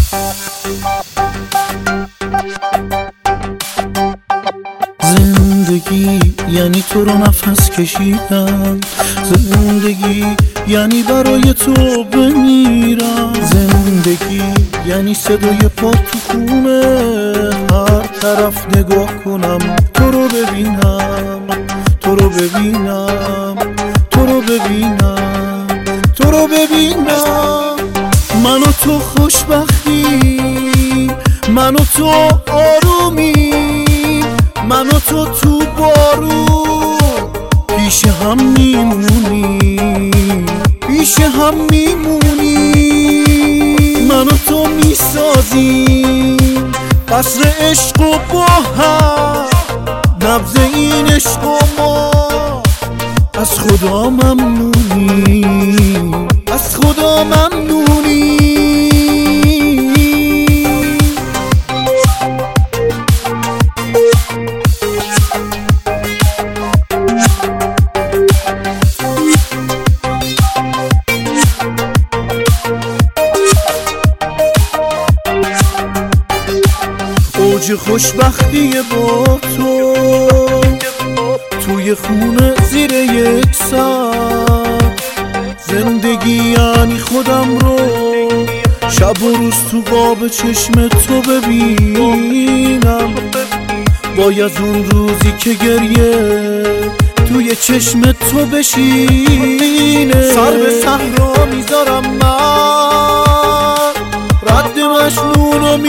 زندگی یعنی تو رو نفس کشیدن، زندگی یعنی برای تو بمیرم، زندگی یعنی صدای پا تو خونه، هر طرف نگاه کنم تو رو ببینم، تو رو ببینم، تو رو ببینم، تو رو ببینم. من و تو خوشبختی، من و تو آرومی، من و تو تو بارون پیش هم میمونی، پیش هم میمونی. من و تو میسازیم قصر عشق و با هم، نبض این عشق و ما از خدا ممنونی، از خدا ممنونی. اوج خوشبختی با تو توی خونه زیر یک ساعت، زندگی یعنی خودم رو شب و روز تو قاب چشم تو ببینم، وای از اون روزی که گریه توی چشم تو بشینه. سر به صحرا میذارم من، رد مجنونو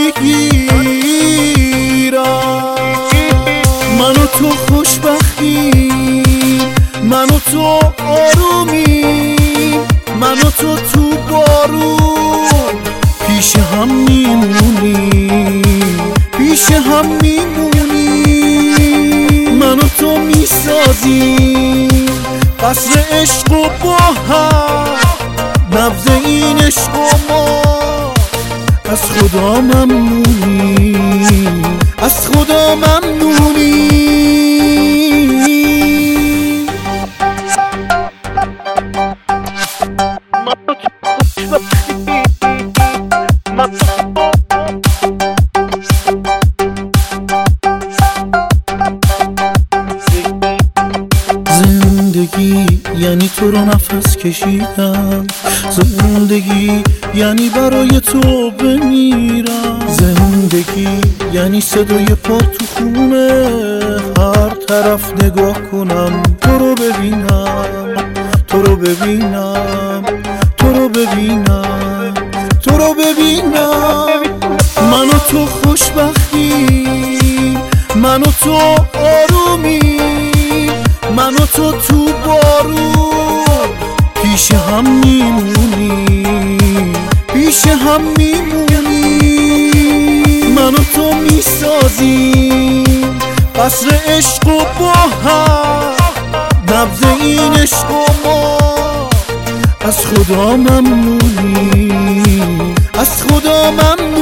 میگیرم. من و تو خوشبختی، من و تو آرومی، من و تو تو بارون پیش هم میمونی، پیش هم میمونی. من و تو میسازیم قصر عشق و با هم، نبض این عشق و ما از خدا ممنونی، از خدا ممنونی. زندگی یعنی تو رو نفس کشیدن، زندگی یعنی برای تو بمیرم، زندگی یعنی صدای پا تو خونه، هر طرف نگاه کنم تو رو ببینم، تو رو ببینم، تو رو ببینم، تو رو ببینم. من و تو خوشبختی، من و تو آرومی، من و تو تو بارون پیش هم میمونی، پیش هم میمونی. من و تو میسازیم قصر عشق و با هم، نبض این عشق و ما از خدا ممنونی، از خدا ممنونی.